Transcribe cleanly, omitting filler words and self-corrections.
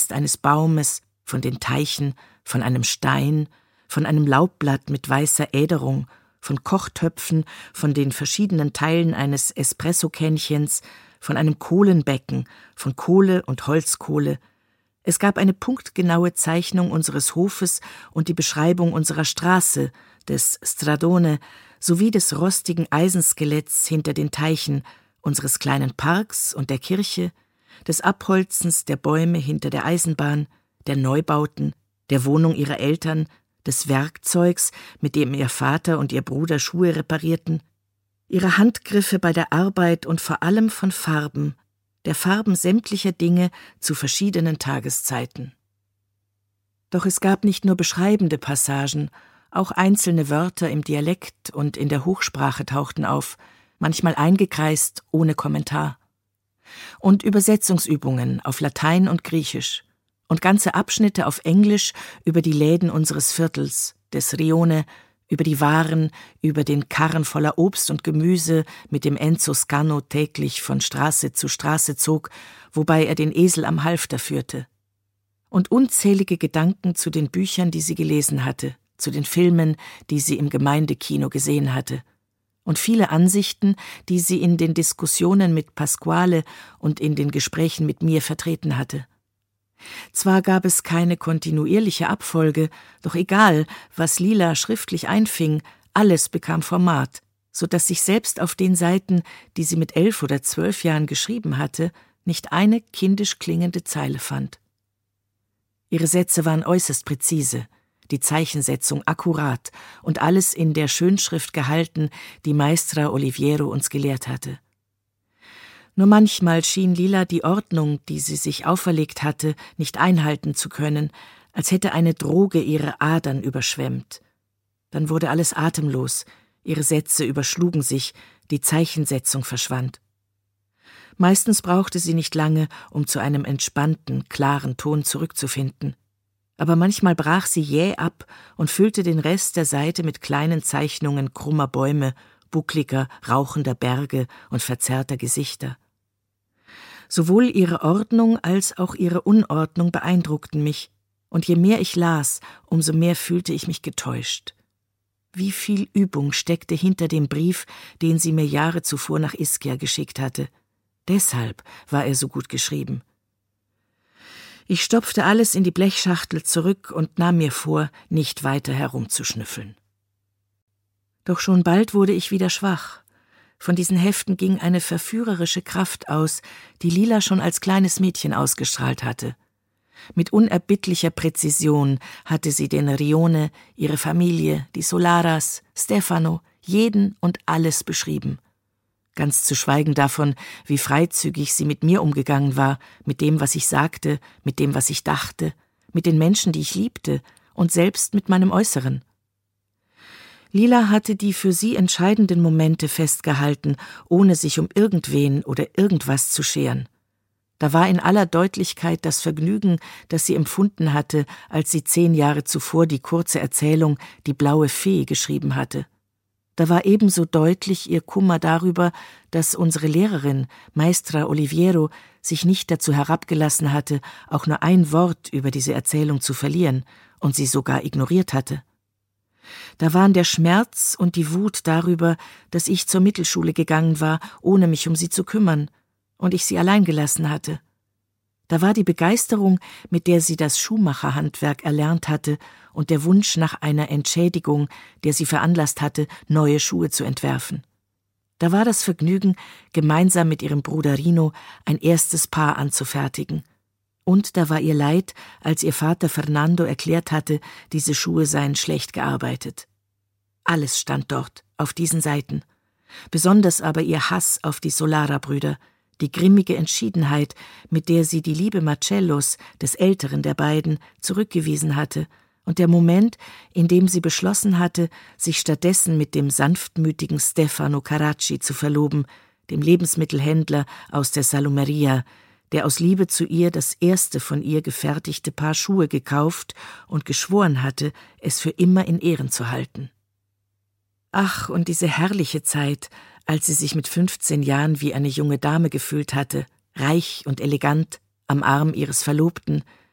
Ast eines Baumes, von den Teichen, von einem Stein, von einem Laubblatt mit weißer Äderung, von Kochtöpfen, von den verschiedenen Teilen eines Espressokännchens, von einem Kohlenbecken, von Kohle und Holzkohle. Es gab eine punktgenaue Zeichnung unseres Hofes und die Beschreibung unserer Straße, des Stradone, sowie des rostigen Eisenskeletts hinter den Teichen, unseres kleinen Parks und der Kirche, des Abholzens der Bäume hinter der Eisenbahn, der Neubauten, der Wohnung ihrer Eltern, des Werkzeugs, mit dem ihr Vater und ihr Bruder Schuhe reparierten, ihrer Handgriffe bei der Arbeit und vor allem von Farben, der Farben sämtlicher Dinge zu verschiedenen Tageszeiten. Doch es gab nicht nur beschreibende Passagen, auch einzelne Wörter im Dialekt und in der Hochsprache tauchten auf, manchmal eingekreist, ohne Kommentar. Und Übersetzungsübungen auf Latein und Griechisch und ganze Abschnitte auf Englisch über die Läden unseres Viertels, des Rione, über die Waren, über den Karren voller Obst und Gemüse, mit dem Enzo Scano täglich von Straße zu Straße zog, wobei er den Esel am Halfter führte. Und unzählige Gedanken zu den Büchern, die sie gelesen hatte, zu den Filmen, die sie im Gemeindekino gesehen hatte, und viele Ansichten, die sie in den Diskussionen mit Pasquale und in den Gesprächen mit mir vertreten hatte. Zwar gab es keine kontinuierliche Abfolge, doch egal, was Lila schriftlich einfing, alles bekam Format, so dass sich selbst auf den Seiten, die sie mit 11 oder 12 Jahren geschrieben hatte, nicht eine kindisch klingende Zeile fand. Ihre Sätze waren äußerst präzise, die Zeichensetzung akkurat und alles in der Schönschrift gehalten, die Maestra Oliviero uns gelehrt hatte. Nur manchmal schien Lila die Ordnung, die sie sich auferlegt hatte, nicht einhalten zu können, als hätte eine Droge ihre Adern überschwemmt. Dann wurde alles atemlos, ihre Sätze überschlugen sich, die Zeichensetzung verschwand. Meistens brauchte sie nicht lange, um zu einem entspannten, klaren Ton zurückzufinden. Aber manchmal brach sie jäh ab und füllte den Rest der Seite mit kleinen Zeichnungen krummer Bäume, buckliger, rauchender Berge und verzerrter Gesichter. Sowohl ihre Ordnung als auch ihre Unordnung beeindruckten mich, und je mehr ich las, umso mehr fühlte ich mich getäuscht. Wie viel Übung steckte hinter dem Brief, den sie mir Jahre zuvor nach Ischia geschickt hatte. Deshalb war er so gut geschrieben. Ich stopfte alles in die Blechschachtel zurück und nahm mir vor, nicht weiter herumzuschnüffeln. Doch schon bald wurde ich wieder schwach. Von diesen Heften ging eine verführerische Kraft aus, die Lila schon als kleines Mädchen ausgestrahlt hatte. Mit unerbittlicher Präzision hatte sie den Rione, ihre Familie, die Solaras, Stefano, jeden und alles beschrieben. Ganz zu schweigen davon, wie freizügig sie mit mir umgegangen war, mit dem, was ich sagte, mit dem, was ich dachte, mit den Menschen, die ich liebte und selbst mit meinem Äußeren. Lila hatte die für sie entscheidenden Momente festgehalten, ohne sich um irgendwen oder irgendwas zu scheren. Da war in aller Deutlichkeit das Vergnügen, das sie empfunden hatte, als sie 10 Jahre zuvor die kurze Erzählung »Die blaue Fee« geschrieben hatte. Da war ebenso deutlich ihr Kummer darüber, dass unsere Lehrerin, Maestra Oliviero, sich nicht dazu herabgelassen hatte, auch nur ein Wort über diese Erzählung zu verlieren und sie sogar ignoriert hatte. Da waren der Schmerz und die Wut darüber, dass ich zur Mittelschule gegangen war, ohne mich um sie zu kümmern, und ich sie allein gelassen hatte. Da war die Begeisterung, mit der sie das Schuhmacherhandwerk erlernt hatte, und der Wunsch nach einer Entschädigung, der sie veranlasst hatte, neue Schuhe zu entwerfen. Da war das Vergnügen, gemeinsam mit ihrem Bruder Rino ein erstes Paar anzufertigen. Und da war ihr Leid, als ihr Vater Fernando erklärt hatte, diese Schuhe seien schlecht gearbeitet. Alles stand dort, auf diesen Seiten. Besonders aber ihr Hass auf die Solara-Brüder, die grimmige Entschiedenheit, mit der sie die Liebe Marcellos, des älteren der beiden, zurückgewiesen hatte, und der Moment, in dem sie beschlossen hatte, sich stattdessen mit dem sanftmütigen Stefano Carracci zu verloben, dem Lebensmittelhändler aus der Salumeria, der aus Liebe zu ihr das erste von ihr gefertigte Paar Schuhe gekauft und geschworen hatte, es für immer in Ehren zu halten. Ach, und diese herrliche Zeit, als sie sich mit 15 Jahren wie eine junge Dame gefühlt hatte, reich und elegant, am Arm ihres Verlobten,